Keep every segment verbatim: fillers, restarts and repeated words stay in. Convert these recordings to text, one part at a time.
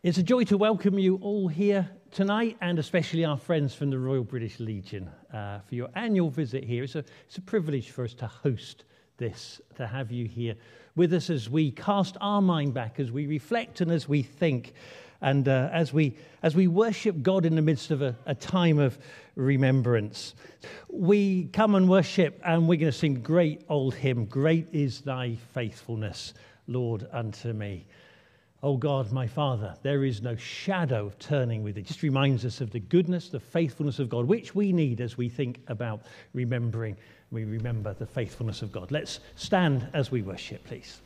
It's a joy to welcome you all here tonight, and especially our friends from the Royal British Legion uh, for your annual visit here. It's a, it's a privilege for us to host this, to have you here with us as we cast our mind back, as we reflect and as we think, and uh, as we as we worship God in the midst of a, a time of remembrance. We come and worship, and we're going to sing a great old hymn, "Great is thy faithfulness, Lord, unto me." Oh God, my Father, there is no shadow of turning with it. It just reminds us of the goodness, the faithfulness of God, which we need as we think about remembering. We remember the faithfulness of God. Let's stand as we worship, please.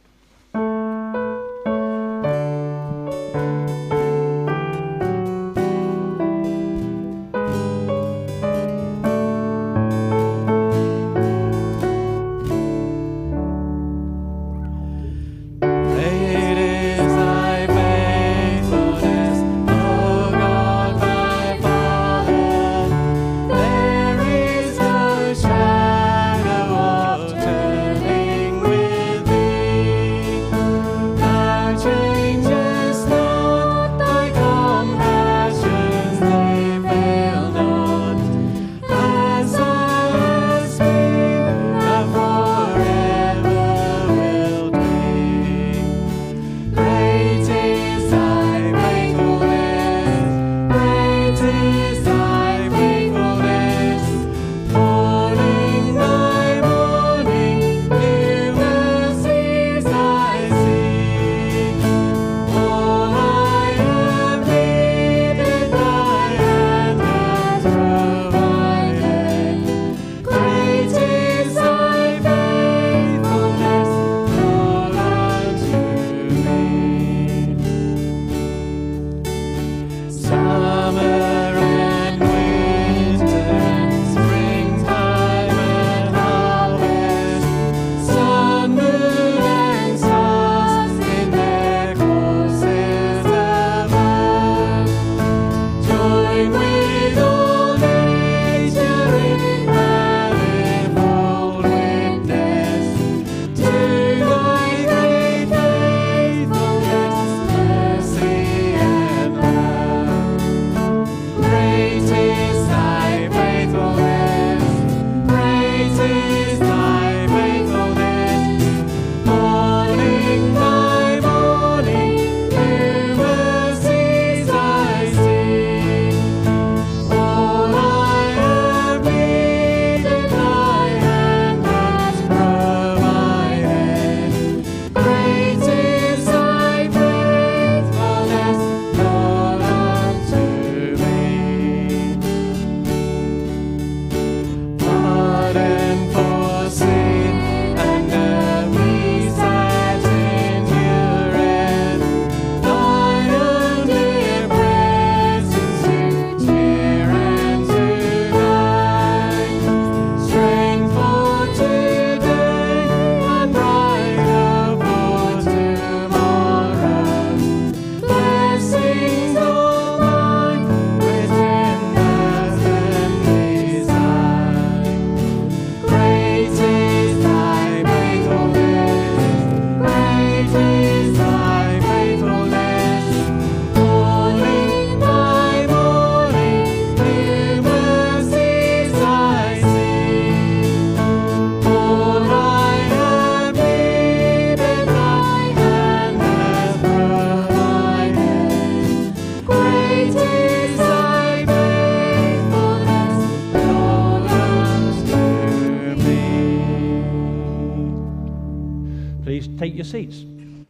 Seats.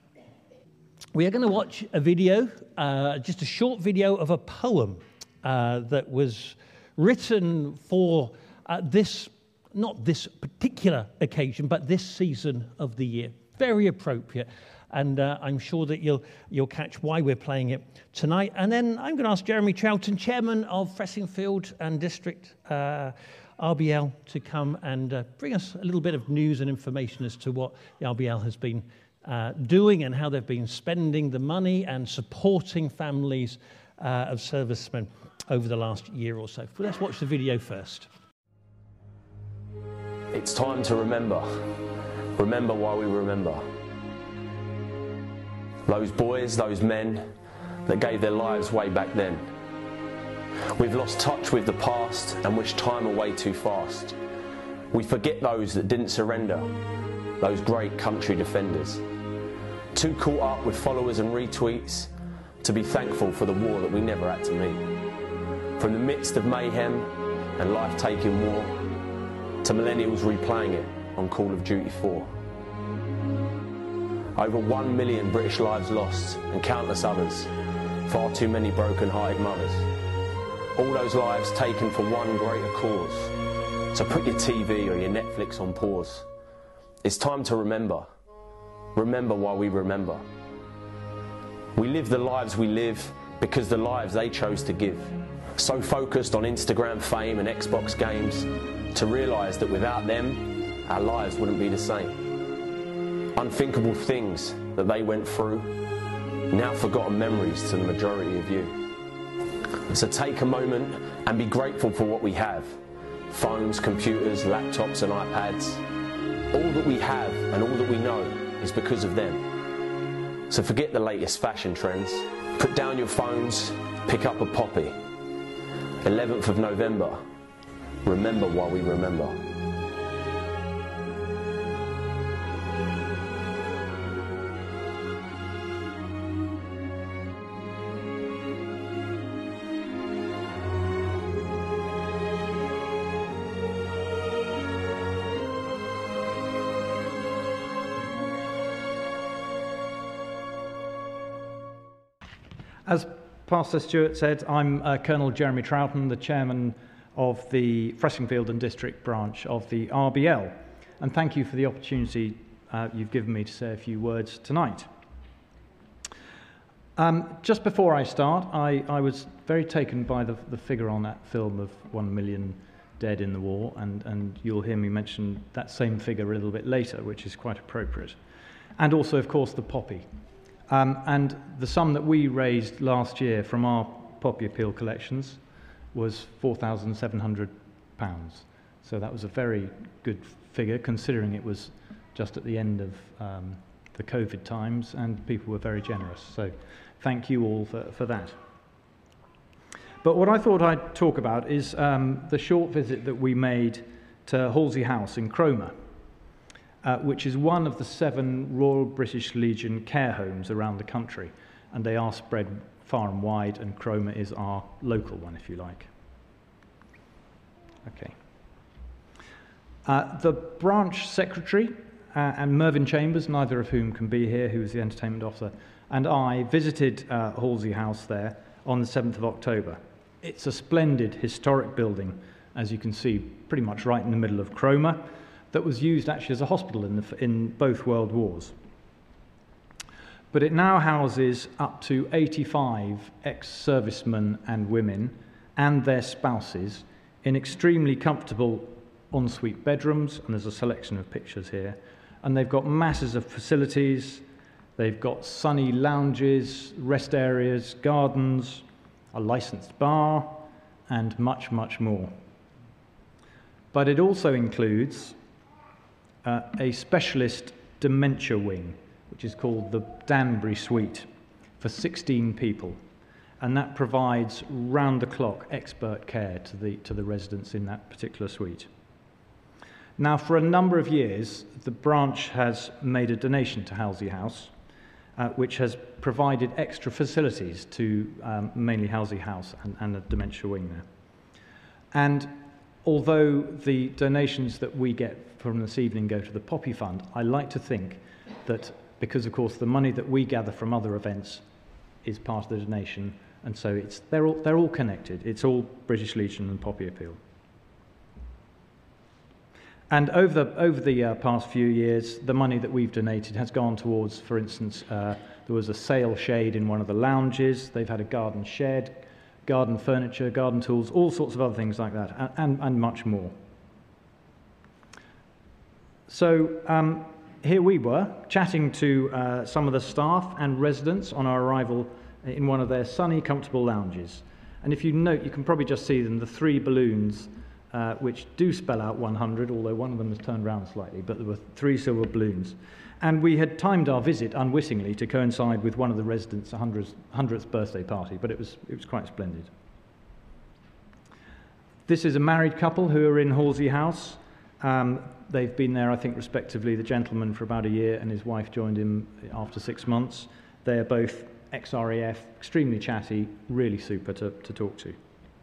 We are going to watch a video, uh, just a short video of a poem uh, that was written for uh, this, not this particular occasion, but this season of the year. Very appropriate, and uh, I'm sure that you'll you'll catch why we're playing it tonight. And then I'm going to ask Jeremy Troughton, chairman of Fressingfield and District uh, R B L, to come and uh, bring us a little bit of news and information as to what the R B L has been Uh, doing and how they've been spending the money and supporting families uh, of servicemen over the last year or so. But let's watch the video first. It's time to remember. Remember why we remember. Those boys, those men, that gave their lives way back then. We've lost touch with the past and wish time away too fast. We forget those that didn't surrender, those great country defenders. Too caught up with followers and retweets to be thankful for the war that we never had to meet. From the midst of mayhem and life-taking war, to millennials replaying it on Call of Duty four. Over one million British lives lost and countless others, far too many broken-hearted mothers. All those lives taken for one greater cause. So put your T V or your Netflix on pause. It's time to remember. Remember why we remember. We live the lives we live because the lives they chose to give. So focused on Instagram fame and Xbox games to realise that without them, our lives wouldn't be the same. Unthinkable things that they went through, now forgotten memories to the majority of you. So take a moment and be grateful for what we have. Phones, computers, laptops and iPads. All that we have and all that we know is because of them. So forget the latest fashion trends. Put down your phones, pick up a poppy. eleventh of November. Remember why we remember. As Pastor Stuart said, I'm uh, Colonel Jeremy Troughton, the chairman of the Fressingfield and District branch of the R B L. And thank you for the opportunity uh, you've given me to say a few words tonight. Um, just before I start, I, I was very taken by the, the figure on that film of one million dead in the war, and, and you'll hear me mention that same figure a little bit later, which is quite appropriate. And also, of course, the poppy. Um, and the sum that we raised last year from our poppy appeal collections was four thousand seven hundred pounds. So that was a very good figure, considering it was just at the end of um, the COVID times, and people were very generous. So thank you all for, for that. But what I thought I'd talk about is um, the short visit that we made to Halsey House in Cromer, Uh, which is one of the seven Royal British Legion care homes around the country, and they are spread far and wide, and Cromer is our local one, if you like. Okay. Uh, the branch secretary uh, and Mervyn Chambers, neither of whom can be here, who is the entertainment officer, and I visited uh, Halsey House there on the seventh of October. It's a splendid historic building, as you can see, pretty much right in the middle of Cromer, that was used actually as a hospital in, the, in both World Wars. But it now houses up to eighty-five ex-servicemen and women and their spouses in extremely comfortable ensuite bedrooms, and there's a selection of pictures here. And they've got masses of facilities, they've got sunny lounges, rest areas, gardens, a licensed bar, and much, much more. But it also includes Uh, a specialist dementia wing, which is called the Danbury Suite, for sixteen people, and that provides round-the-clock expert care to the, to the residents in that particular suite. Now, for a number of years, the branch has made a donation to Halsey House, uh, which has provided extra facilities to um, mainly Halsey House and, and a dementia wing there. And although the donations that we get from this evening go to the Poppy Fund, I like to think that, because of course the money that we gather from other events is part of the donation, and so it's, they're, all, they're all connected. It's all British Legion and Poppy Appeal. And over the, over the uh, past few years, the money that we've donated has gone towards, for instance, uh, there was a sail shade in one of the lounges, they've had a garden shed, garden furniture, garden tools, all sorts of other things like that, and, and, and much more. So um, here we were, chatting to uh, some of the staff and residents on our arrival in one of their sunny, comfortable lounges. And if you note, you can probably just see them, the three balloons, uh, which do spell out one hundred, although one of them has turned around slightly, but there were three silver balloons. And we had timed our visit unwittingly to coincide with one of the residents' hundredth birthday party, but it was, it was quite splendid. This is a married couple who are in Halsey House. Um, they've been there, I think, respectively, the gentleman for about a year and his wife joined him after six months. They're both ex-R A F, extremely chatty, really super to, to talk to.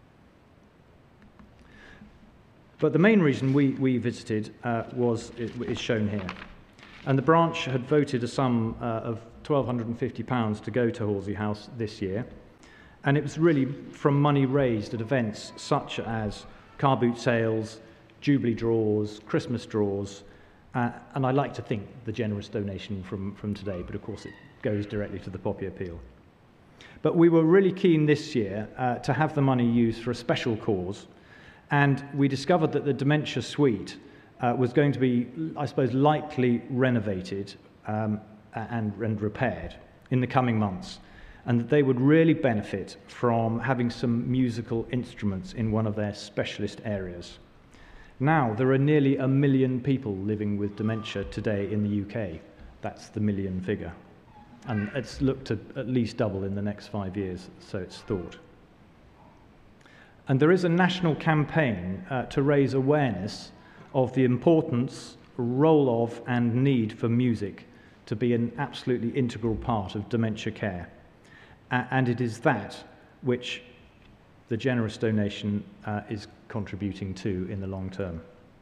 But the main reason we, we visited uh, was, is shown here. And the branch had voted a sum uh, of one thousand two hundred fifty pounds to go to Halsey House this year. And it was really from money raised at events such as car boot sales, Jubilee draws, Christmas draws, uh, and I like to think the generous donation from, from today, but of course it goes directly to the Poppy Appeal. But we were really keen this year uh, to have the money used for a special cause, and we discovered that the dementia suite uh, was going to be, I suppose, lightly renovated um, and, and repaired in the coming months, and that they would really benefit from having some musical instruments in one of their specialist areas. Now, there are nearly a million people living with dementia today in the U K. That's the million figure. And it's looked to at least double in the next five years, so it's thought. And there is a national campaign uh, to raise awareness of the importance, role of, and need for music to be an absolutely integral part of dementia care. Uh, and it is that which the generous donation uh, is contributing to in the long term.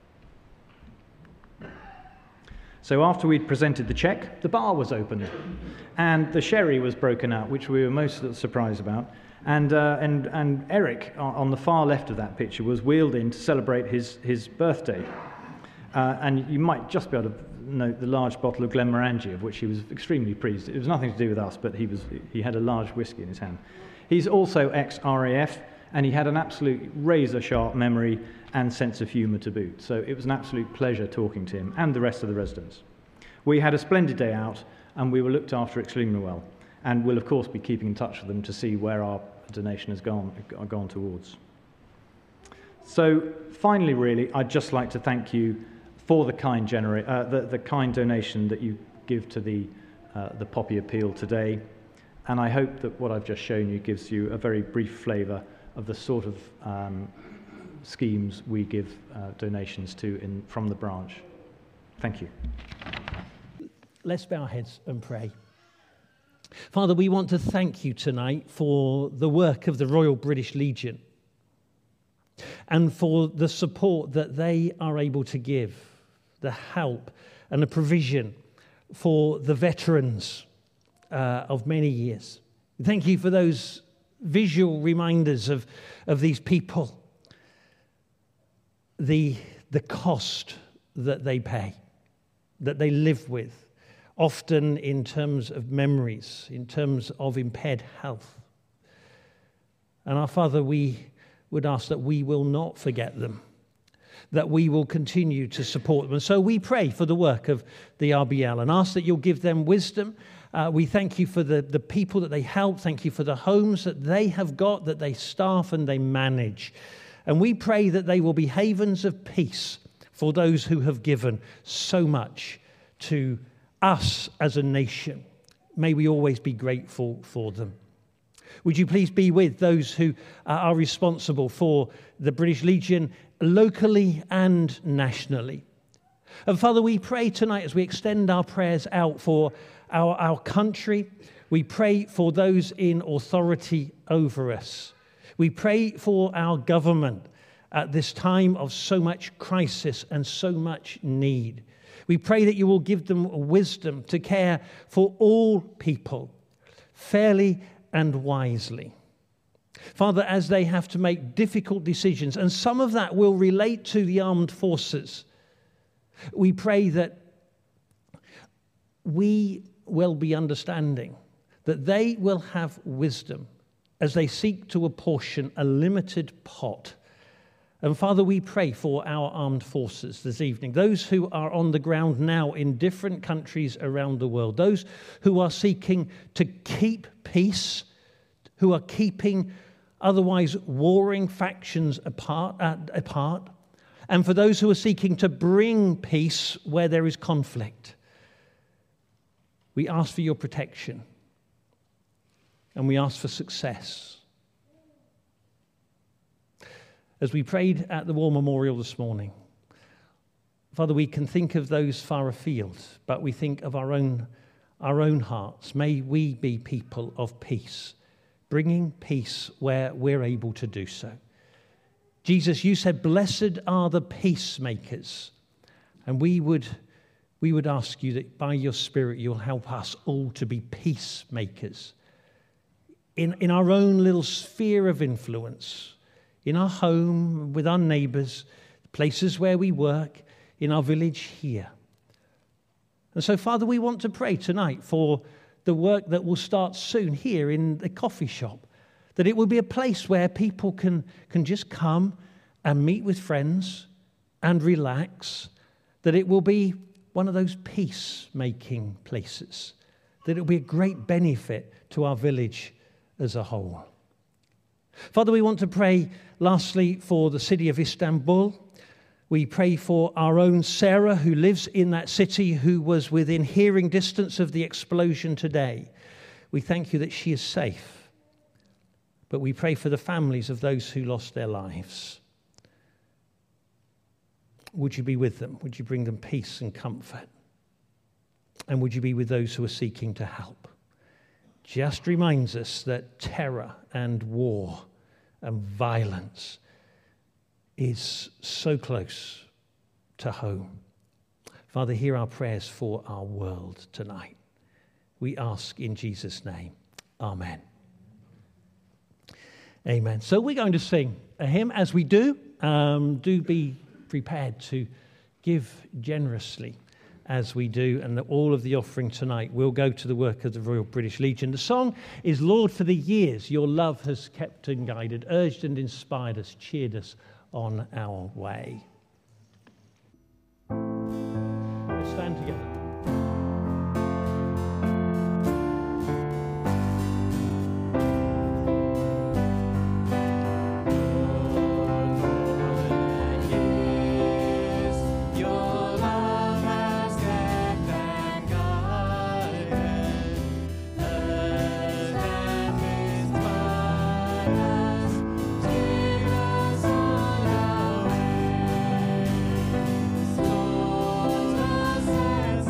So after we'd presented the cheque, the bar was opened, and the sherry was broken out, which we were most surprised about. And, uh, and, and Eric, on the far left of that picture, was wheeled in to celebrate his, his birthday. Uh, and you might just be able to note the large bottle of Glenmorangie, of which he was extremely pleased. It was nothing to do with us, but he, was, he had a large whiskey in his hand. He's also ex-R A F, and he had an absolute razor-sharp memory and sense of humour to boot. So it was an absolute pleasure talking to him and the rest of the residents. We had a splendid day out, and we were looked after extremely well. And we'll, of course, be keeping in touch with them to see where our donation has gone, gone towards. So finally, really, I'd just like to thank you for the kind, genera- uh, the, the kind donation that you give to the, uh, the Poppy Appeal today. And I hope that what I've just shown you gives you a very brief flavour of the sort of um, schemes we give uh, donations to in, from the branch. Thank you. Let's bow our heads and pray. Father, we want to thank you tonight for the work of the Royal British Legion and for the support that they are able to give, the help and the provision for the veterans uh, of many years. Thank you for those visual reminders of, of these people, the, the cost that they pay, that they live with, often in terms of memories, in terms of impaired health. And our Father, we would ask that we will not forget them, that we will continue to support them. And so we pray for the work of the R B L and ask that you'll give them wisdom. Uh, we thank you for the, the people that they help. Thank you for the homes that they have got, that they staff and they manage. And we pray that they will be havens of peace for those who have given so much to us as a nation. May we always be grateful for them. Would you please be with those who are responsible for the British Legion locally and nationally. And Father, we pray tonight as we extend our prayers out for our, our country. We pray for those in authority over us. We pray for our government at this time of so much crisis and so much need. We pray that you will give them wisdom to care for all people fairly and wisely. Father, as they have to make difficult decisions, and some of that will relate to the armed forces, we pray that we will be understanding, that they will have wisdom as they seek to apportion a limited pot. And Father, we pray for our armed forces this evening, those who are on the ground now in different countries around the world, those who are seeking to keep peace, who are keeping otherwise warring factions apart, uh, apart, and for those who are seeking to bring peace where there is conflict. We ask for your protection. And we ask for success. As we prayed at the War Memorial this morning, Father, we can think of those far afield, but we think of our own, our own hearts. May we be people of peace, bringing peace where we're able to do so. Jesus, you said, blessed are the peacemakers. And we would, we would ask you that by your Spirit, you'll help us all to be peacemakers in, in our own little sphere of influence, in our home, with our neighbours, places where we work, in our village here. And so, Father, we want to pray tonight for the work that will start soon here in the coffee shop, that it will be a place where people can, can just come and meet with friends and relax, that it will be one of those peace-making places, that it will be a great benefit to our village as a whole. Father, we want to pray lastly for the city of Istanbul. We pray for our own Sarah, who lives in that city, who was within hearing distance of the explosion today. We thank you that she is safe. But we pray for the families of those who lost their lives. Would you be with them? Would you bring them peace and comfort? And would you be with those who are seeking to help? Just reminds us that terror and war and violence is so close to home. Father, hear our prayers for our world tonight. We ask in Jesus' name. Amen. Amen. So we're going to sing a hymn. As we do, um, do be prepared to give generously as we do, and that all of the offering tonight will go to the work of the Royal British Legion. The song is, Lord, for the years your love has kept and guided, urged and inspired us, cheered us on our way. Let's stand together. Yes.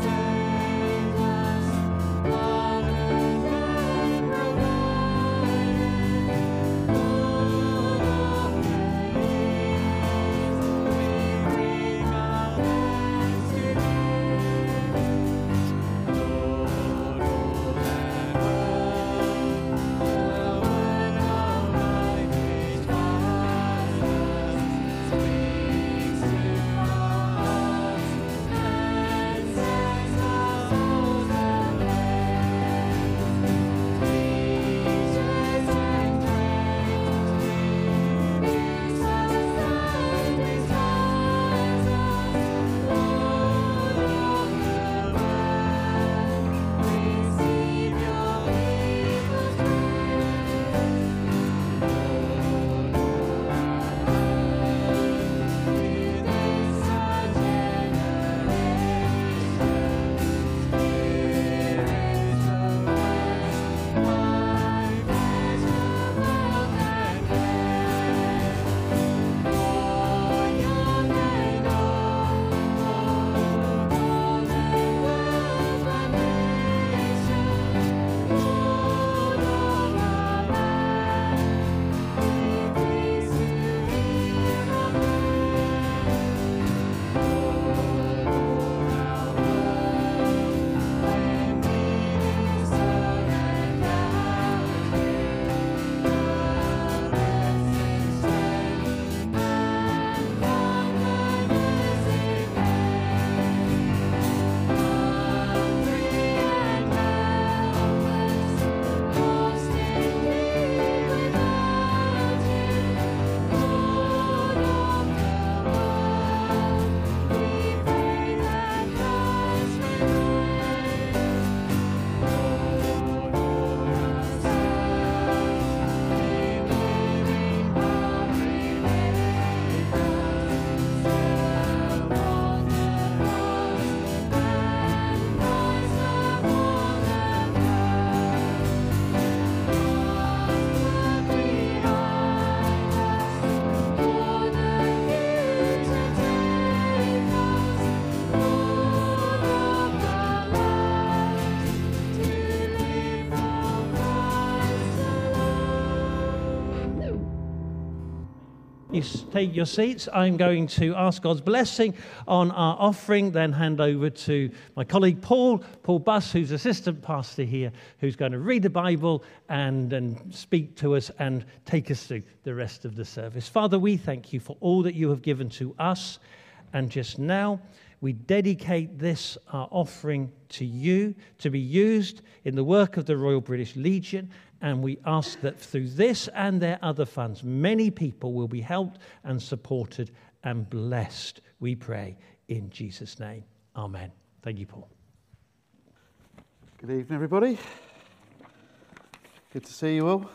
You take your seats. I'm going to ask God's blessing on our offering, then hand over to my colleague Paul, Paul Buss, who's assistant pastor here, who's going to read the Bible and, and speak to us and take us through the rest of the service. Father, we thank you for all that you have given to us. And just now, we dedicate this, our offering, to you, to be used in the work of the Royal British Legion. And we ask that through this and their other funds, many people will be helped and supported and blessed, we pray, in Jesus' name. Amen. Thank you, Paul. Good evening, everybody. Good to see you all.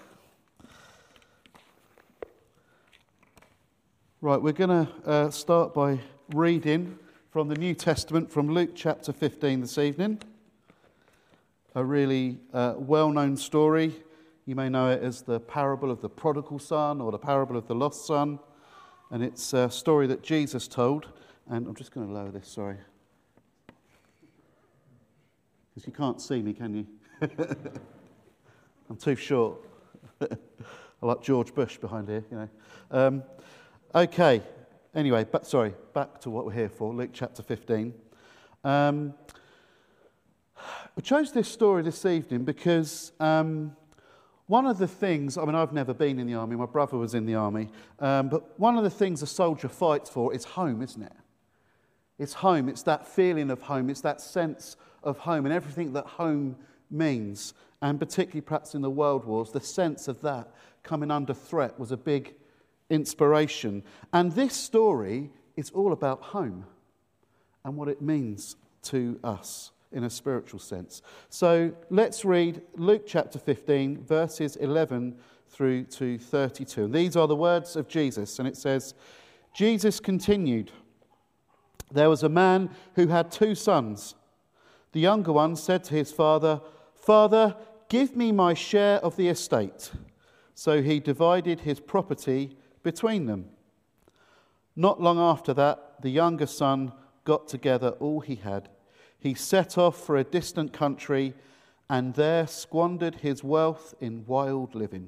Right, we're going to uh, start by reading from the New Testament, from Luke chapter fifteen this evening. A really uh, well-known story. You may know it as the parable of the prodigal son or the parable of the lost son. And it's a story that Jesus told. And I'm just going to lower this, sorry. Because you can't see me, can you? I'm too short. I like George Bush behind here, you know. Um, okay, anyway, but sorry, back to what we're here for, Luke chapter fifteen. Um, we chose this story this evening because... Um, One of the things, I mean, I've never been in the army, my brother was in the army, um, but one of the things a soldier fights for is home, isn't it? It's home, it's that feeling of home, it's that sense of home and everything that home means, and particularly perhaps in the world wars, the sense of that coming under threat was a big inspiration. And this story is all about home and what it means to us in a spiritual sense. So let's read Luke chapter fifteen, verses eleven through to thirty-two. And these are the words of Jesus, and it says, Jesus continued, "There was a man who had two sons. The younger one said to his father, 'Father, give me my share of the estate.' So he divided his property between them. Not long after that, the younger son got together all he had. He set off for a distant country and there squandered his wealth in wild living.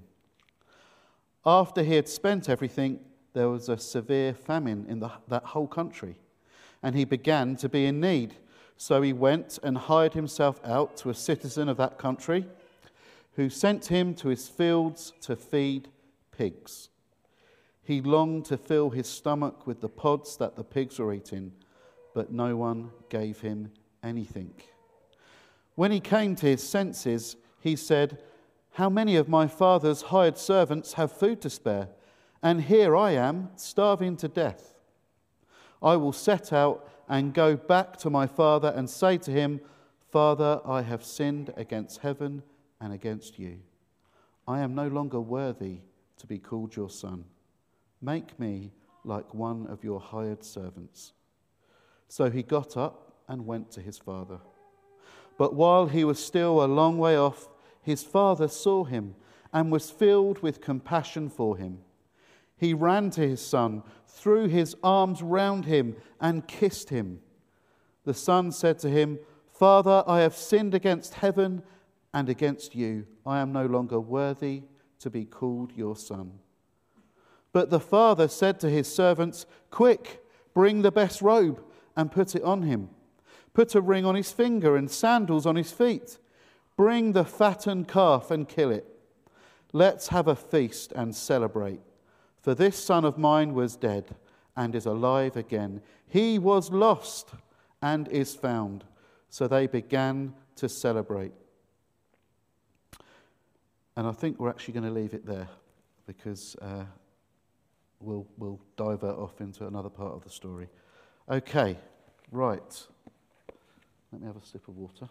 After he had spent everything, there was a severe famine in the, that whole country, and he began to be in need. So he went and hired himself out to a citizen of that country, who sent him to his fields to feed pigs. He longed to fill his stomach with the pods that the pigs were eating, but no one gave him anything. When he came to his senses, he said, 'How many of my father's hired servants have food to spare? And here I am, starving to death. I will set out and go back to my father and say to him, Father, I have sinned against heaven and against you. I am no longer worthy to be called your son. Make me like one of your hired servants.' So he got up and went to his father. But while he was still a long way off, his father saw him and was filled with compassion for him. He ran to his son, threw his arms round him, and kissed him. The son said to him, 'Father, I have sinned against heaven and against you. I am no longer worthy to be called your son.' But the father said to his servants, 'Quick, bring the best robe and put it on him. Put a ring on his finger and sandals on his feet. Bring the fattened calf and kill it. Let's have a feast and celebrate. For this son of mine was dead and is alive again. He was lost and is found.' So they began to celebrate." And I think we're actually going to leave it there because uh, we'll, we'll divert off into another part of the story. Okay, right. Let me have a sip of water.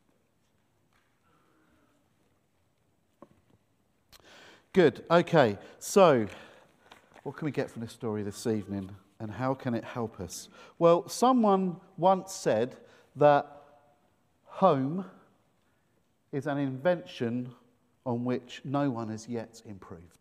Good, okay. So, what can we get from this story this evening, and how can it help us? Well, someone once said that home is an invention on which no one has yet improved.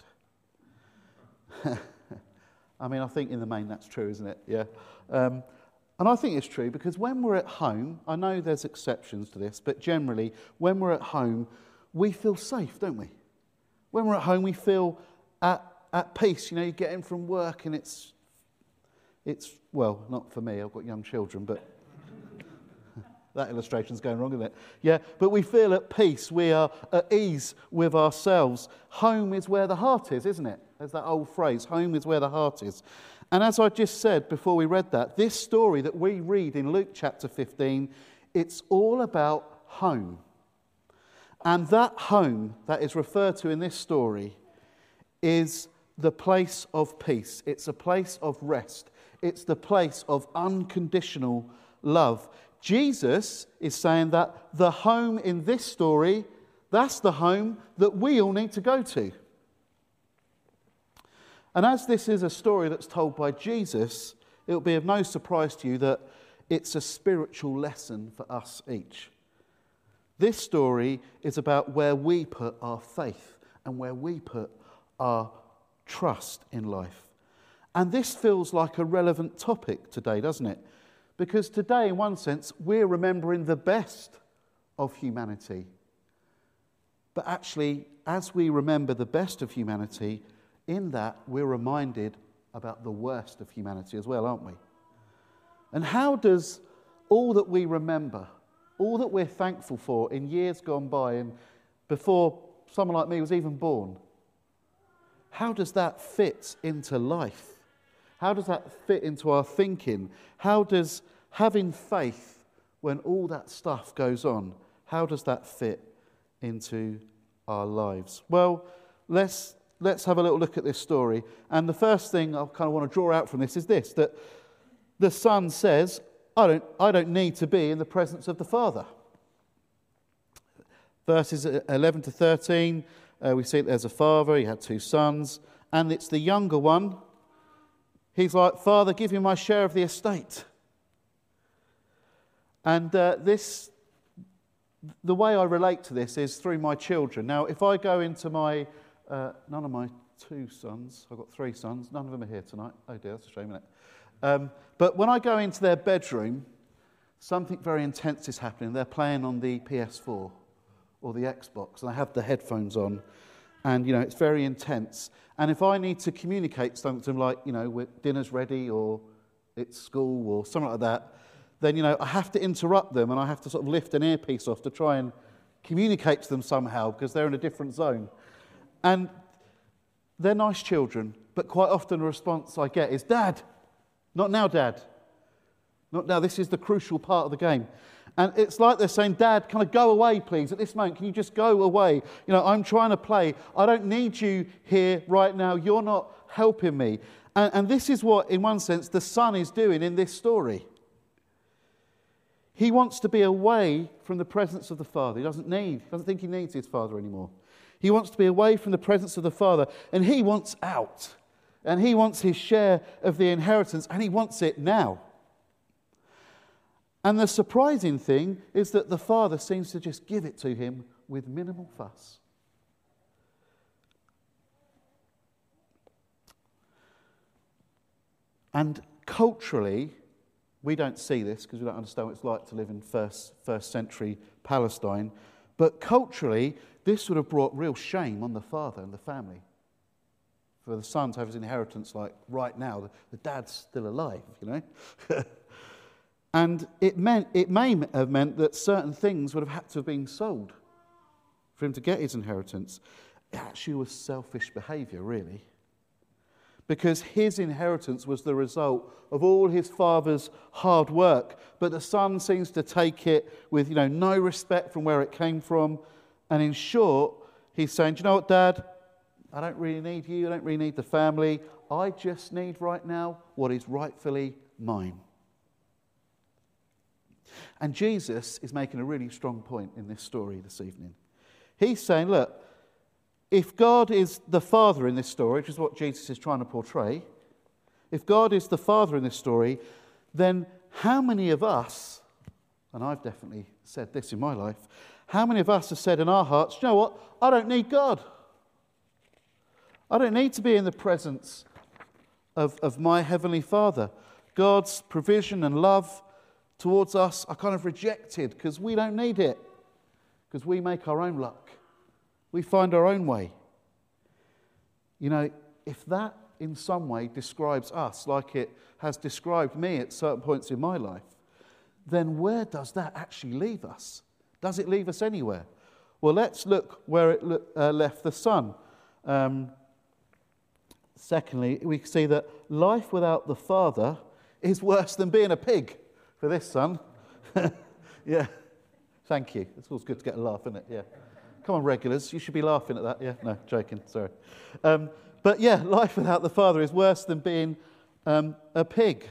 I mean, I think in the main that's true, isn't it? Yeah. Um, and I think it's true because when we're at home, I know there's exceptions to this, but generally, when we're at home, we feel safe, don't we? When we're at home, we feel at, at peace. You know, you get in from work and it's, it's well, not for me, I've got young children, but that illustration's going wrong, isn't it? Yeah, but we feel at peace. We are at ease with ourselves. Home is where the heart is, isn't it? There's that old phrase, home is where the heart is. And as I just said before we read that, this story that we read in Luke chapter fifteen, it's all about home. And that home that is referred to in this story is the place of peace. It's a place of rest. It's the place of unconditional love. Jesus is saying that the home in this story, that's the home that we all need to go to. And as this is a story that's told by Jesus, it'll be of no surprise to you that it's a spiritual lesson for us each. This story is about where we put our faith and where we put our trust in life. And this feels like a relevant topic today, doesn't it? Because today, in one sense, we're remembering the best of humanity. But actually, as we remember the best of humanity, in that we're reminded about the worst of humanity as well, aren't we? And how does all that we remember, all that we're thankful for in years gone by and before someone like me was even born, how does that fit into life? How does that fit into our thinking? How does having faith when all that stuff goes on, how does that fit into our lives? Well, let's let's have a little look at this story. And the first thing I kind of want to draw out from this is this, that the son says, I don't, I don't need to be in the presence of the Father. Verses eleven to thirteen, uh, we see that there's a father, he had two sons, and it's the younger one. He's like, Father, give me my share of the estate. And uh, this, the way I relate to this is through my children. Now, if I go into my, uh, none of my two sons, I've got three sons, none of them are here tonight. Oh dear, that's a shame, isn't it? Um, but when I go into their bedroom, something very intense is happening. They're playing on the P S four or the Xbox, and I have the headphones on. And, you know, it's very intense. And if I need to communicate something to them like, you know, dinner's ready or it's school or something like that, then, you know, I have to interrupt them and I have to sort of lift an earpiece off to try and communicate to them somehow because they're in a different zone. And they're nice children, but quite often the response I get is, Dad, not now, Dad. Not now, this is the crucial part of the game. And it's like they're saying, Dad, can I go away, please? At this moment, can you just go away? You know, I'm trying to play. I don't need you here right now. You're not helping me. And, and this is what, in one sense, the son is doing in this story. He wants to be away from the presence of the Father. He doesn't need, doesn't think he needs his Father anymore. He wants to be away from the presence of the Father, and he wants out. And he wants his share of the inheritance, and he wants it now. And the surprising thing is that the Father seems to just give it to him with minimal fuss. And culturally, we don't see this because we don't understand what it's like to live in first, first century Palestine. But culturally, this would have brought real shame on the father and the family. For the son to have his inheritance like right now, the, the dad's still alive, you know. And it meant it may have meant that certain things would have had to have been sold for him to get his inheritance. It actually was selfish behaviour, really. Because his inheritance was the result of all his father's hard work. But the son seems to take it with, you know, no respect from where it came from. And in short, he's saying, do you know what, Dad? I don't really need you. I don't really need the family. I just need right now what is rightfully mine. And Jesus is making a really strong point in this story this evening. He's saying, look, if God is the Father in this story, which is what Jesus is trying to portray, if God is the Father in this story, then how many of us, and I've definitely said this in my life, how many of us have said in our hearts, you know what, I don't need God. I don't need to be in the presence of, of my Heavenly Father. God's provision and love towards us are kind of rejected because we don't need it, because we make our own luck. We find our own way. You know, if that in some way describes us like it has described me at certain points in my life, then where does that actually leave us? Does it leave us anywhere? Well, let's look where it lo- uh, left the Son. Um, secondly, we see that life without the Father is worse than being a pig for this son. Yeah, thank you. It's always good to get a laugh, isn't it? Yeah. Come on, regulars, you should be laughing at that. Yeah, no, joking, sorry. Um, but yeah, life without the Father is worse than being um, a pig.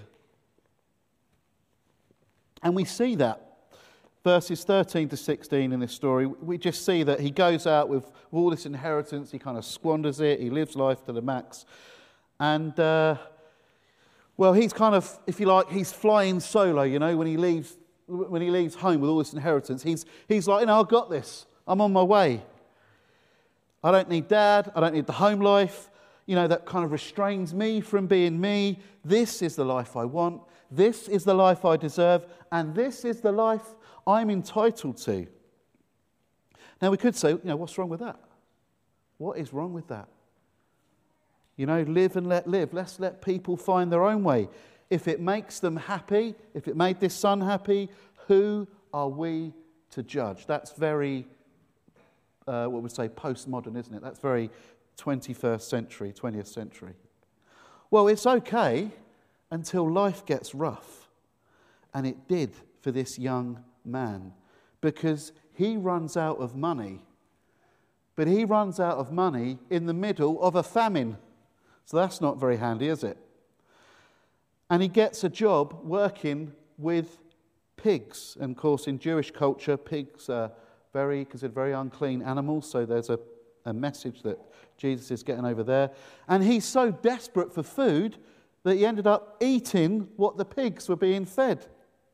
And we see that. Verses thirteen to sixteen in this story, we just see that he goes out with all this inheritance, he kind of squanders it, he lives life to the max. And, uh, well, he's kind of, if you like, he's flying solo, you know, when he leaves when he leaves home with all this inheritance. He's, he's like, you know, I've got this, I'm on my way. I don't need dad, I don't need the home life, you know, that kind of restrains me from being me. This is the life I want, this is the life I deserve, and this is the life I'm entitled to. Now we could say, you know, what's wrong with that? What is wrong with that? You know, live and let live. Let's let people find their own way. If it makes them happy, if it made this son happy, who are we to judge? That's very, uh, what we say, postmodern, isn't it? That's very twenty-first century, twentieth century. Well, it's okay until life gets rough. And it did for this young man, because he runs out of money, but he runs out of money in the middle of a famine, so that's not very handy, is it? And he gets a job working with pigs, and of course in Jewish culture pigs are very considered very unclean animals, so there's a, a message that Jesus is getting over there. And he's so desperate for food that he ended up eating what the pigs were being fed.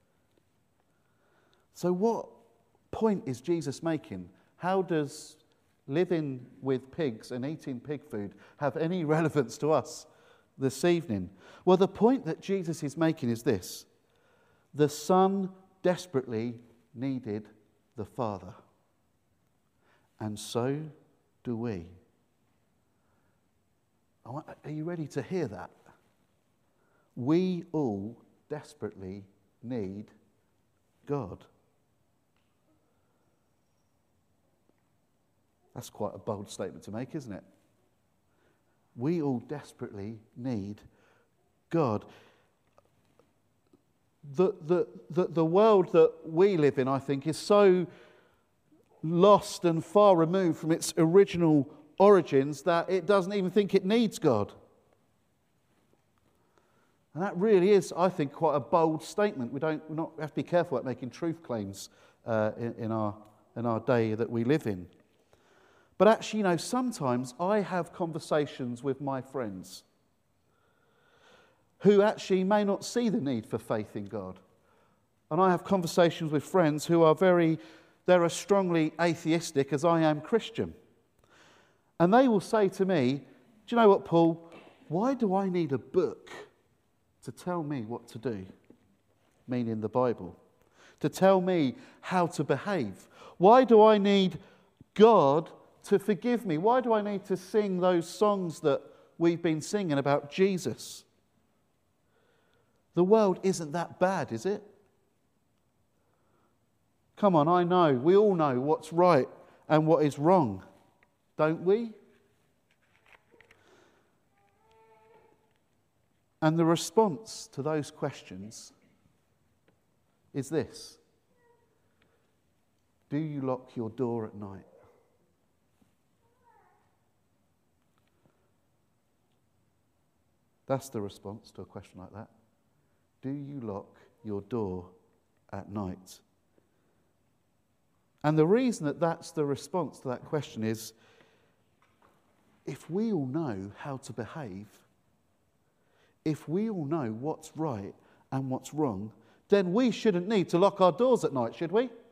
So what point is Jesus making? How does living with pigs and eating pig food have any relevance to us this evening? Well, the point that Jesus is making is this. The Son desperately needed the Father. And so do we. Are you ready to hear that? We all desperately need God. That's quite a bold statement to make, isn't it? We all desperately need God. The, the, the, the world that we live in, I think, is so lost and far removed from its original origins that it doesn't even think it needs God. And that really is, I think, quite a bold statement. We don't we not we have to be careful about making truth claims uh, in, in our in our day that we live in. But actually, you know, sometimes I have conversations with my friends who actually may not see the need for faith in God. And I have conversations with friends who are very, they're as strongly atheistic as I am Christian. And they will say to me, do you know what, Paul? Why do I need a book to tell me what to do? Meaning the Bible. To tell me how to behave. Why do I need God to forgive me? Why do I need to sing those songs that we've been singing about Jesus? The world isn't that bad, is it? Come on, I know, we all know what's right and what is wrong, don't we? And the response to those questions is this. Do you lock your door at night? That's the response to a question like that. Do you lock your door at night? And the reason that that's the response to that question is, if we all know how to behave, if we all know what's right and what's wrong, then we shouldn't need to lock our doors at night, should we?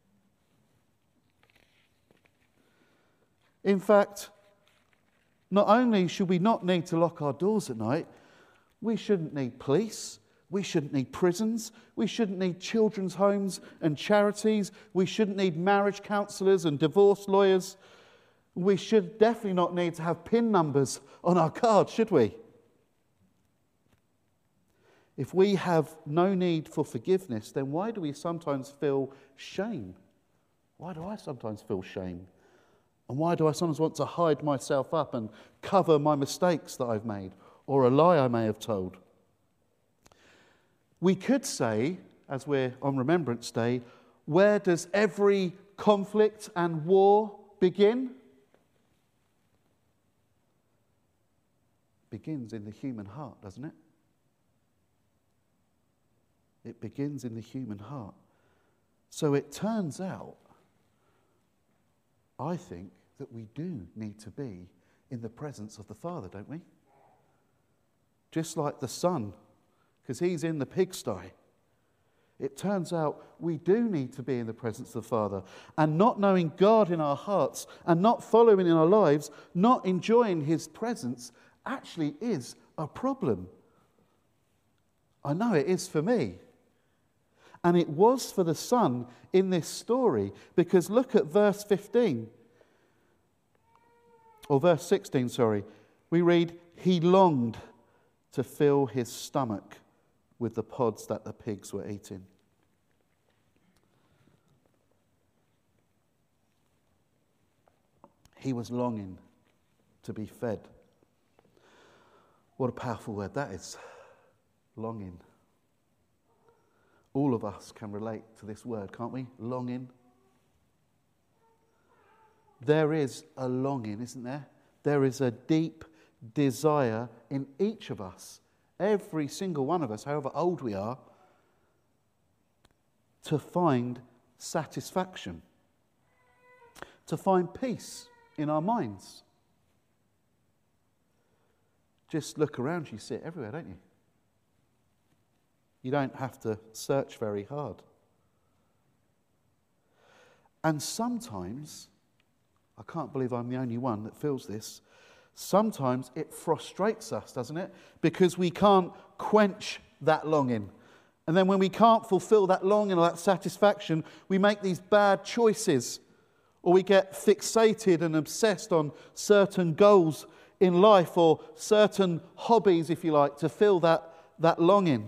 In fact, not only should we not need to lock our doors at night, we shouldn't need police, we shouldn't need prisons, we shouldn't need children's homes and charities, we shouldn't need marriage counsellors and divorce lawyers. we should definitely not need to have PIN numbers on our cards, should we? If we have no need for forgiveness, then why do we sometimes feel shame? Why do I sometimes feel shame? And why do I sometimes want to hide myself up and cover my mistakes that I've made or a lie I may have told? We could say, as we're on Remembrance Day, where does every conflict and war begin? Begins in the human heart, doesn't it? It begins in the human heart. So it turns out, I think, that we do need to be in the presence of the Father, don't we? Just like the Son, because he's in the pigsty. It turns out we do need to be in the presence of the Father. And not knowing God in our hearts and not following in our lives, not enjoying his presence, actually is a problem. I know it is for me. And it was for the Son in this story, because look at verse fifteen. Or verse sixteen, sorry. We read, he longed to fill his stomach with the pods that the pigs were eating. He was longing to be fed. What a powerful word that is. Longing. All of us can relate to this word, can't we? Longing. There is a longing, isn't there? There is a deep desire in each of us, every single one of us, however old we are, to find satisfaction, to find peace in our minds. Just look around you, you see it everywhere, don't you? You don't have to search very hard. And sometimes, I can't believe I'm the only one that feels this, sometimes it frustrates us, doesn't it? Because we can't quench that longing. And then when we can't fulfill that longing or that satisfaction, we make these bad choices. Or we get fixated and obsessed on certain goals in life or certain hobbies, if you like, to fill that, that longing.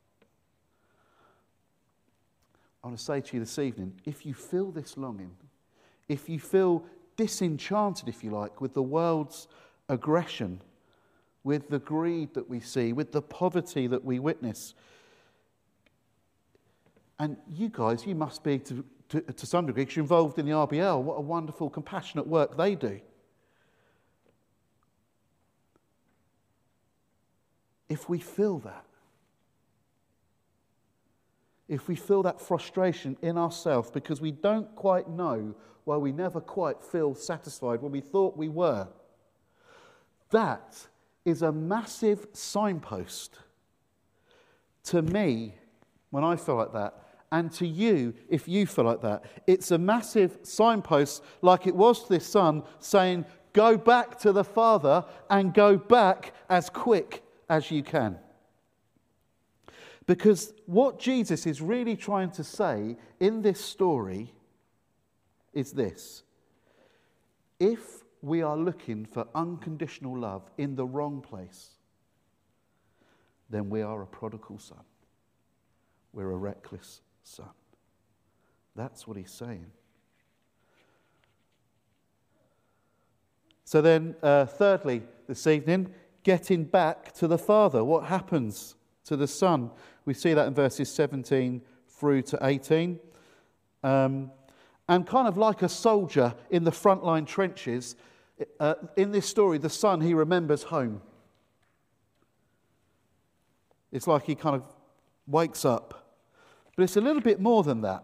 I want to say to you this evening, if you feel this longing, if you feel disenchanted, if you like, with the world's aggression, with the greed that we see, with the poverty that we witness, and you guys, you must be to, to, to some degree, because you're involved in the R B L, what a wonderful, compassionate work they do. If we feel that, if we feel that frustration in ourselves because we don't quite know why we never quite feel satisfied when we thought we were, that is a massive signpost to me when I feel like that, and to you if you feel like that. It's a massive signpost, like it was to this son, saying, go back to the Father and go back as quick as you can. Because what Jesus is really trying to say in this story is this. If we are looking for unconditional love in the wrong place, then we are a prodigal son. We're a reckless son. That's what he's saying. So then, uh, thirdly, this evening, getting back to the Father. What happens to the Son? We see that in verses seventeen through to eighteen. Um, and kind of like a soldier in the frontline trenches, uh, in this story, the son, he remembers home. It's like he kind of wakes up. But it's a little bit more than that.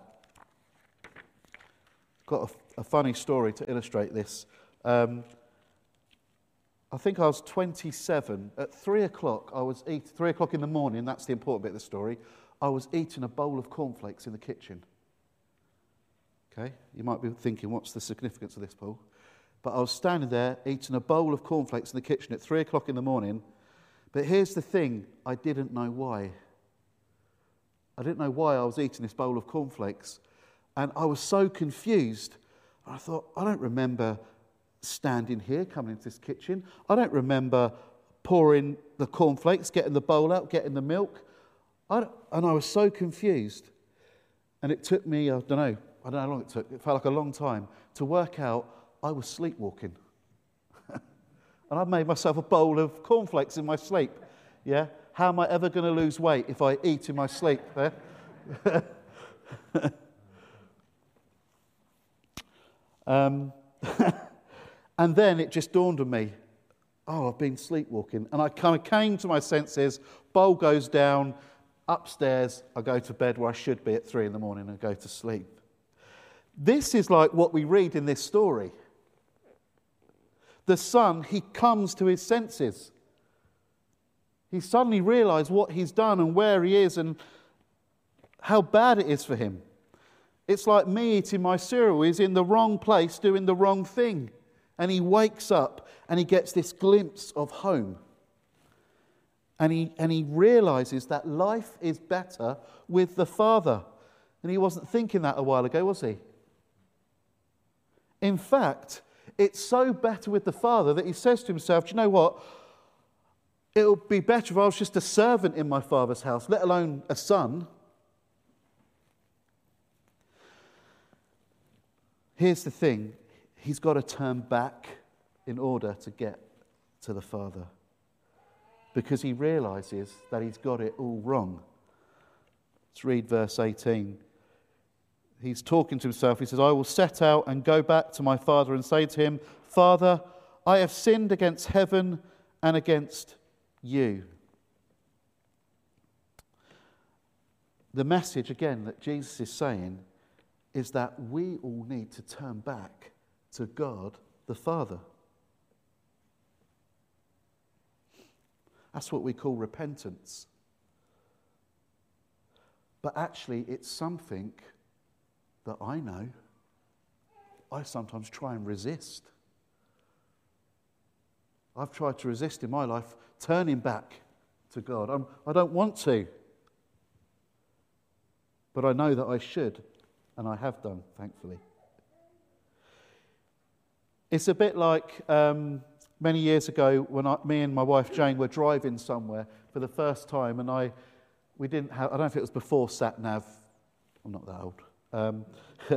Got a, a funny story to illustrate this. Um, I think I was twenty-seven. At three o'clock, I was eating, three o'clock in the morning, that's the important bit of the story, I was eating a bowl of cornflakes in the kitchen. Okay, you might be thinking, what's the significance of this, Paul? But I was standing there eating a bowl of cornflakes in the kitchen at three o'clock in the morning. But here's the thing, I didn't know why. I didn't know why I was eating this bowl of cornflakes. And I was so confused. I thought, I don't remember standing here, coming into this kitchen. I don't remember pouring the cornflakes, getting the bowl out, getting the milk. I don't, and I was so confused. And it took me, I don't know, I don't know how long it took. It felt like a long time to work out I was sleepwalking. And I made myself a bowl of cornflakes in my sleep. Yeah? How am I ever going to lose weight if I eat in my sleep? Eh? um, and then it just dawned on me, oh, I've been sleepwalking. And I kind of came to my senses, bowl goes down, upstairs, I go to bed where I should be at three in the morning and go to sleep. This is like what we read in this story. The son, he comes to his senses. He suddenly realized what he's done and where he is and how bad it is for him. It's like me eating my cereal. He's in the wrong place doing the wrong thing. And he wakes up and he gets this glimpse of home. And he, and he realizes that life is better with the Father. And he wasn't thinking that a while ago, was he? In fact, it's so better with the Father that he says to himself, do you know what? It would be better if I was just a servant in my Father's house, let alone a son. Here's the thing. He's got to turn back in order to get to the Father. Because he realizes that he's got it all wrong. Let's read verse eighteen. He's talking to himself. He says, I will set out and go back to my father and say to him, Father, I have sinned against heaven and against you. The message, again, that Jesus is saying is that we all need to turn back to God the Father. That's what we call repentance. But actually, it's something that I know I sometimes try and resist. I've tried to resist in my life turning back to God. I'm, I don't want to. But I know that I should, and I have done, thankfully. It's a bit like um, many years ago when I, me and my wife Jane were driving somewhere for the first time, and I we didn't have, I don't know if it was before sat-nav, I'm not that old, um,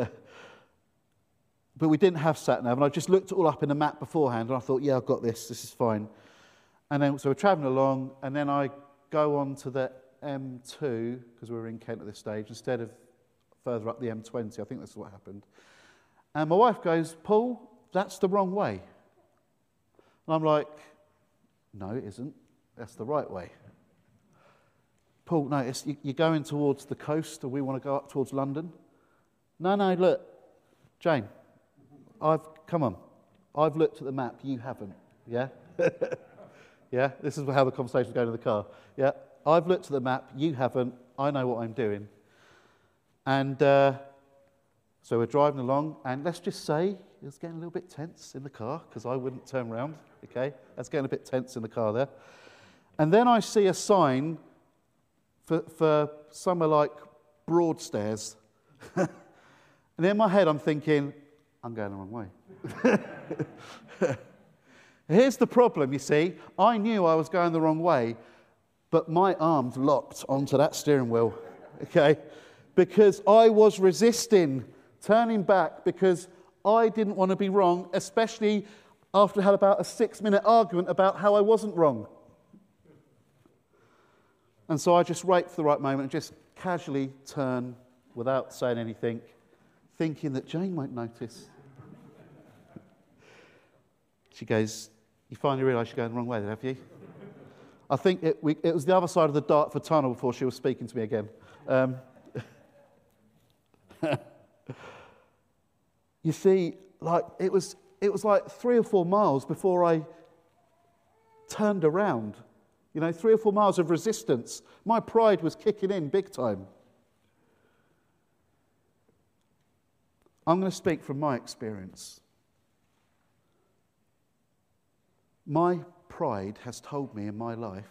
but we didn't have sat-nav, and I just looked it all up in the map beforehand, and I thought, yeah, I've got this, this is fine. And then, so we're travelling along, and then I go on to the M two, because we were in Kent at this stage, instead of further up the M twenty, I think that's what happened. And my wife goes, Paul, that's the wrong way. And I'm like, no, it isn't. That's the right way. Paul, no, it's, you, you're going towards the coast, or we want to go up towards London. No, no, look, Jane, I've, come on. I've looked at the map, you haven't, yeah? Yeah, this is how the conversation's going in the car. Yeah, I've looked at the map, you haven't, I know what I'm doing. And uh, so we're driving along, and let's just say it was getting a little bit tense in the car, because I wouldn't turn around, okay? That's getting a bit tense in the car there. And then I see a sign for, for somewhere like Broadstairs. And in my head I'm thinking, I'm going the wrong way. Here's the problem, you see. I knew I was going the wrong way, but my arms locked onto that steering wheel, okay? Because I was resisting turning back because I didn't want to be wrong, especially after I had about a six-minute argument about how I wasn't wrong. And so I just wait for the right moment and just casually turn without saying anything, thinking that Jane won't notice. She goes, you finally realise you're going the wrong way, have you? I think it, we, it was the other side of the Dartford Tunnel before she was speaking to me again. Um, you see, like it was, it was like three or four miles before I turned around. You know, three or four miles of resistance. My pride was kicking in big time. I'm going to speak from my experience. My pride has told me in my life,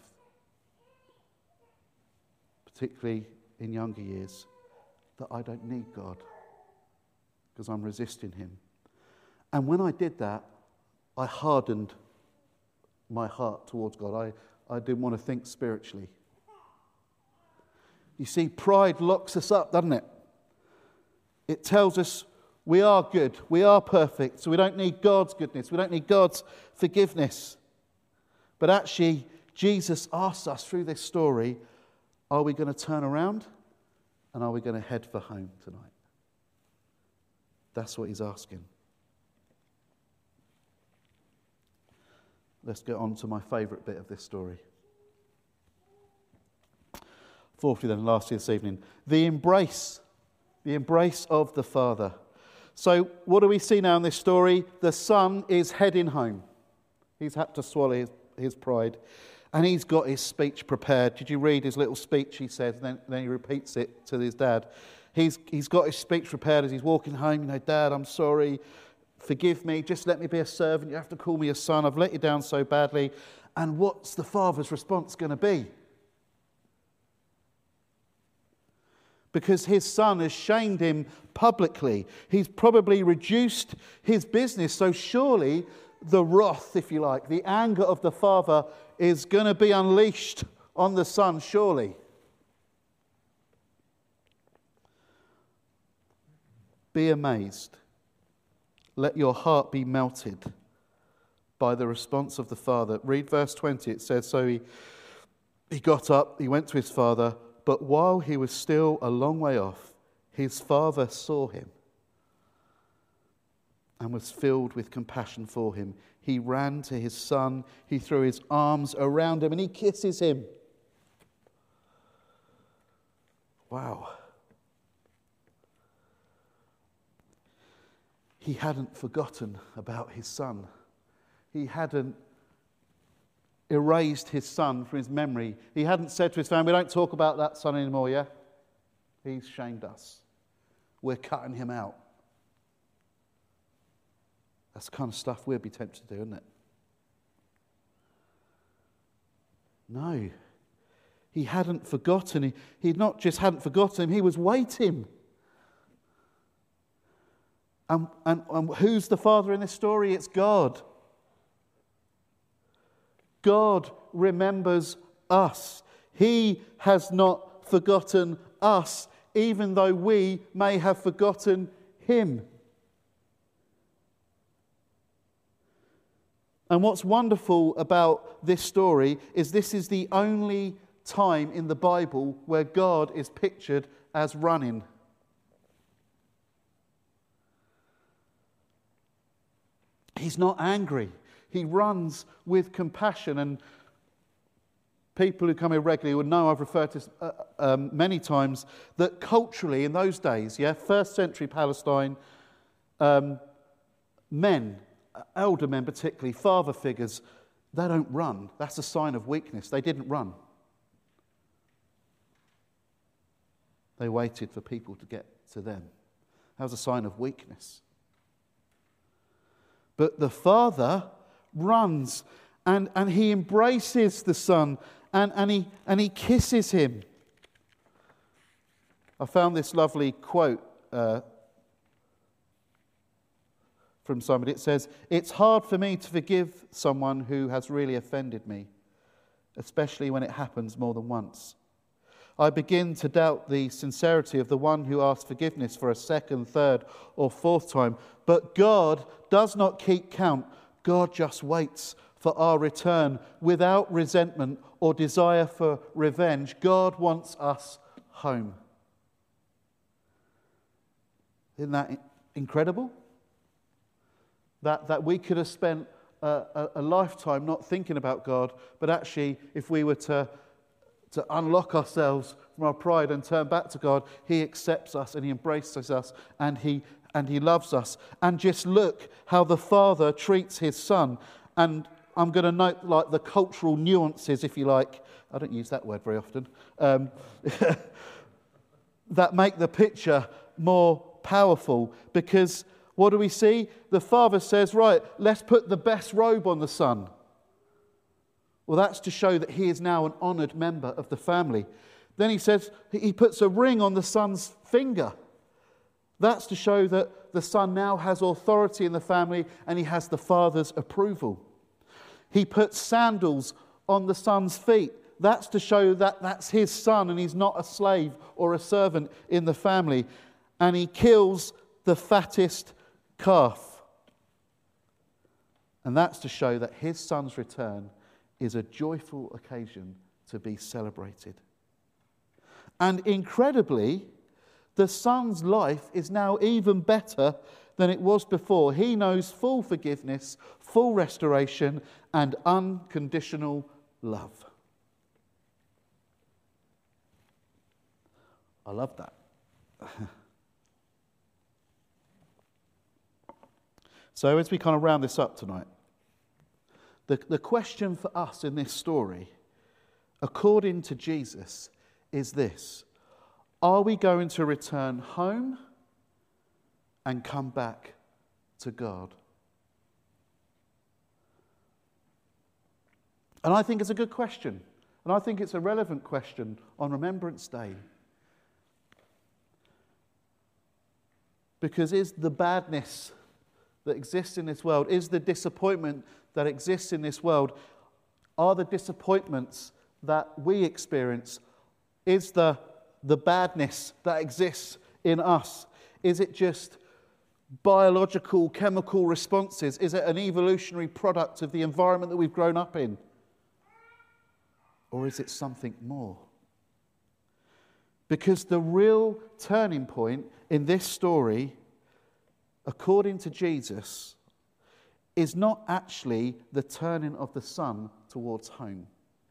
particularly in younger years, that I don't need God because I'm resisting him. And when I did that, I hardened my heart towards God. I, I didn't want to think spiritually. You see, pride locks us up, doesn't it? It tells us we are good, we are perfect, so we don't need God's goodness, we don't need God's forgiveness. But actually, Jesus asks us through this story, are we going to turn around and are we going to head for home tonight? That's what he's asking. Let's get on to my favourite bit of this story. Fourthly then, lastly this evening, the embrace, the embrace of the Father. So what do we see now in this story? The Son is heading home. He's had to swallow his, his pride. And he's got his speech prepared. Did you read his little speech he says? Then, then he repeats it to his dad. He's, he's got his speech prepared as he's walking home. You know, Dad, I'm sorry. Forgive me. Just let me be a servant. You have to call me a son. I've let you down so badly. And what's the father's response going to be? Because his son has shamed him publicly. He's probably reduced his business. So surely the wrath, if you like, the anger of the father is going to be unleashed on the son, surely. Be amazed. Let your heart be melted by the response of the father. Read verse twenty. It says, so he, he got up, he went to his father, but while he was still a long way off, his father saw him and was filled with compassion for him. He ran to his son, he threw his arms around him, and he kisses him. Wow. He hadn't forgotten about his son. He hadn't erased his son from his memory. He hadn't said to his family, we don't talk about that son anymore, yeah? He's shamed us. We're cutting him out. That's the kind of stuff we'd be tempted to do, isn't it? No. He hadn't forgotten. He, he not just hadn't forgotten him, he was waiting. And, and, and who's the father in this story? It's God. God remembers us. He has not forgotten us, even though we may have forgotten him. And what's wonderful about this story is this is the only time in the Bible where God is pictured as running. He's not angry. He runs with compassion. And people who come here regularly would know I've referred to uh, um, many times that culturally in those days, yeah, first century Palestine, um, men, elder men particularly, father figures, they don't run. That's a sign of weakness. They didn't run. They waited for people to get to them. That was a sign of weakness. But the father runs and, and he embraces the son and, and, he, and he kisses him. I found this lovely quote uh, from somebody. It says, it's hard for me to forgive someone who has really offended me, especially when it happens more than once. I begin to doubt the sincerity of the one who asks forgiveness for a second, third, or fourth time. But God does not keep count. God just waits for our return without resentment or desire for revenge. God wants us home. Isn't that incredible? That, that we could have spent a, a, a lifetime not thinking about God, but actually, if we were to to unlock ourselves from our pride and turn back to God, he accepts us and he embraces us and he and he loves us. And just look how the father treats his son. And I'm going to note like the cultural nuances, if you like. I don't use that word very often. Um, that make the picture more powerful. Because what do we see? The father says, right, let's put the best robe on the son. Well, that's to show that he is now an honoured member of the family. Then he says, he puts a ring on the son's finger. That's to show that the son now has authority in the family and he has the father's approval. He puts sandals on the son's feet. That's to show that that's his son and he's not a slave or a servant in the family. And he kills the fattest calf. And that's to show that his son's return is a joyful occasion to be celebrated. And incredibly, the son's life is now even better than it was before. He knows full forgiveness, full restoration, and unconditional love. I love that. So as we kind of round this up tonight, the, the question for us in this story, according to Jesus, is this. Are we going to return home and come back to God? And I think it's a good question. And I think it's a relevant question on Remembrance Day. Because is the badness that exists in this world, is the disappointment that exists in this world, are the disappointments that we experience, is the, the badness that exists in us, is it just biological, chemical responses? Is it an evolutionary product of the environment that we've grown up in? Or is it something more? Because the real turning point in this story, according to Jesus, is not actually the turning of the son towards home.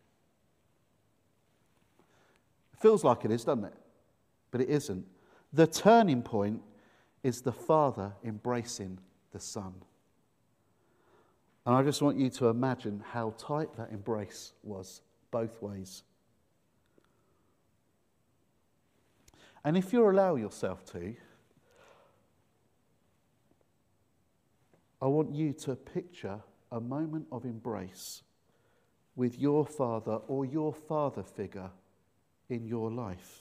It feels like it is, doesn't it? But it isn't. The turning point is the father embracing the son. And I just want you to imagine how tight that embrace was, both ways. And if you allow yourself to, I want you to picture a moment of embrace with your father or your father figure in your life.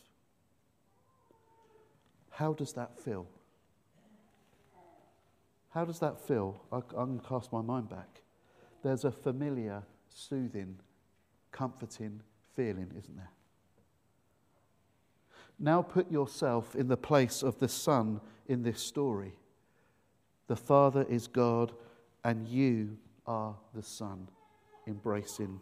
How does that feel? How does that feel? I, I'm going to cast my mind back. There's a familiar, soothing, comforting feeling, isn't there? Now put yourself in the place of the son in this story. The Father is God and you are the Son, embracing.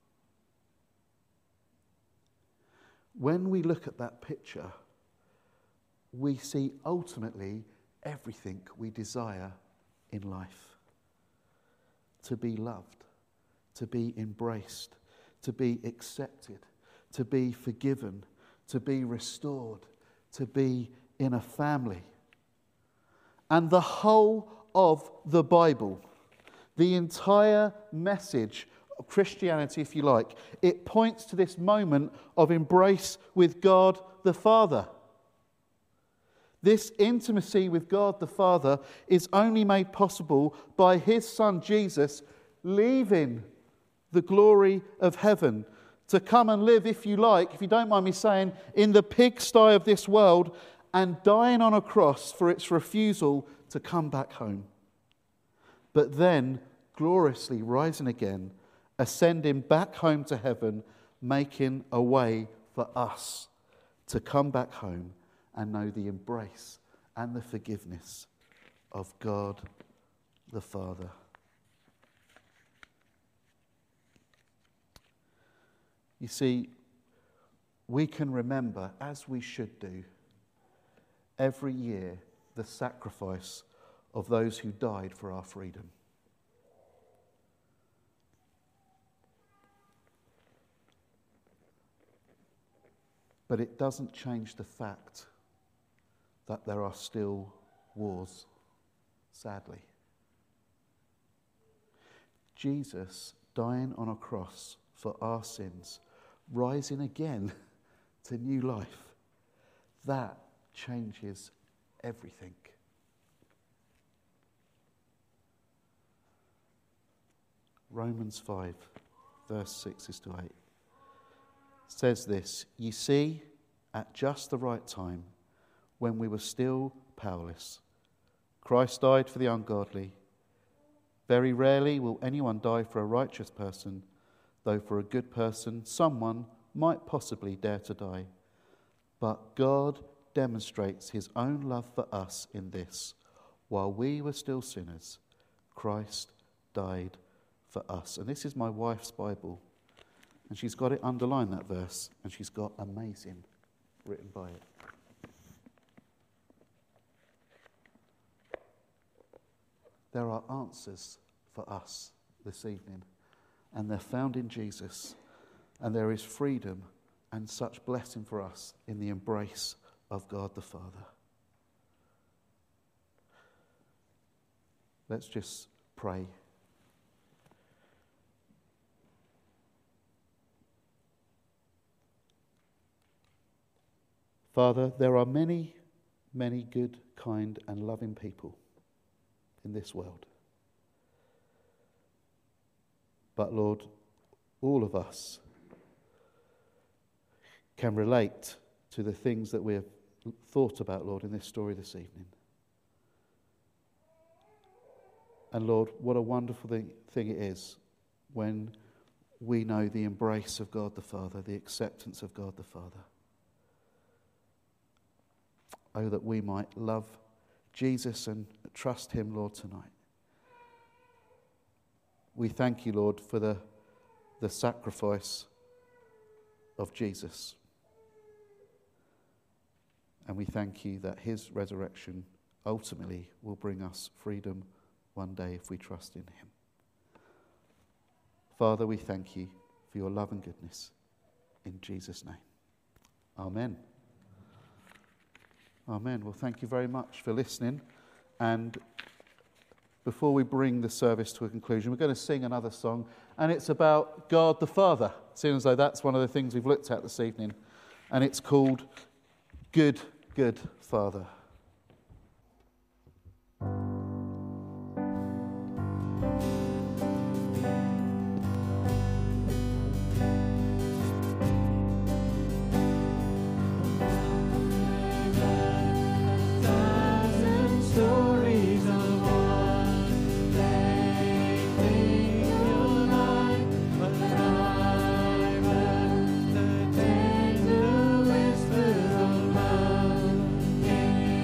When we look at that picture, we see ultimately everything we desire in life. To be loved, to be embraced, to be accepted, to be forgiven, to be restored, to be in a family. And the whole of the Bible, the entire message of Christianity, if you like, it points to this moment of embrace with God the Father. This intimacy with God the Father is only made possible by his Son Jesus leaving the glory of heaven to come and live, if you like, if you don't mind me saying, in the pigsty of this world and dying on a cross for its refusal to come back home. But then gloriously rising again, ascending back home to heaven, making a way for us to come back home and know the embrace and the forgiveness of God the Father. You see, we can remember, as we should do, every year the sacrifice of those who died for our freedom. But it doesn't change the fact that there are still wars, sadly. Jesus dying on a cross for our sins, rising again to new life, that changes everything. Romans five, verse six is to eight, says this: You see, at just the right time, when we were still powerless. Christ died for the ungodly. Very rarely will anyone die for a righteous person, though for a good person someone might possibly dare to die. But God demonstrates his own love for us in this: while we were still sinners, Christ died for us. And this is my wife's Bible, and she's got it underlined, that verse, and she's got amazing written by it. There are answers for us this evening, and they're found in Jesus, and there is freedom and such blessing for us in the embrace of God the Father. Let's just pray. Father, there are many, many good, kind, and loving people in this world. But Lord, all of us can relate to the things that we have thought about, Lord, in this story this evening. And Lord, what a wonderful thing, thing it is when we know the embrace of God the Father, the acceptance of God the Father. Oh, that we might love Jesus and trust him, Lord, tonight. We thank you, Lord, for the, the sacrifice of Jesus. And we thank you that his resurrection ultimately will bring us freedom one day if we trust in him. Father, we thank you for your love and goodness. In Jesus' name. Amen. Amen. Well, thank you very much for listening. And before we bring the service to a conclusion, we're going to sing another song, and it's about God the Father. It seems though that's one of the things we've looked at this evening, and it's called Good, Good Father. Tender whisper of love.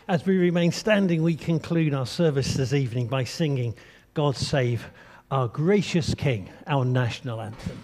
As we remain standing, we conclude our service this evening by singing God Save Our Gracious King, our national anthem.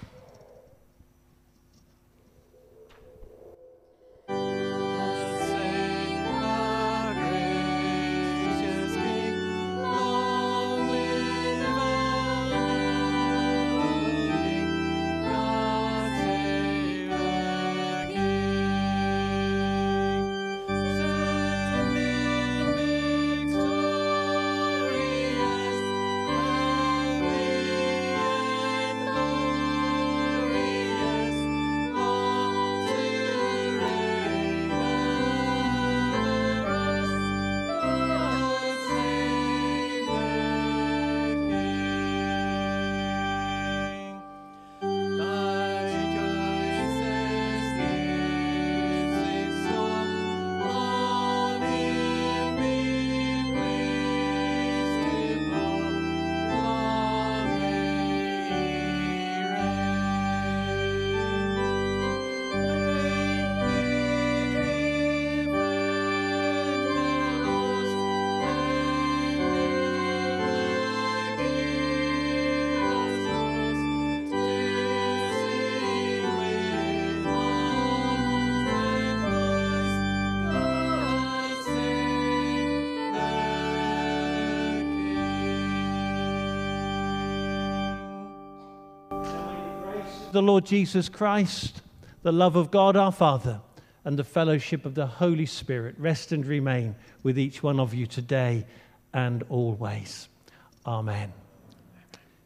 The Lord Jesus Christ, the love of God our Father, and the fellowship of the Holy Spirit rest and remain with each one of you today and always. Amen.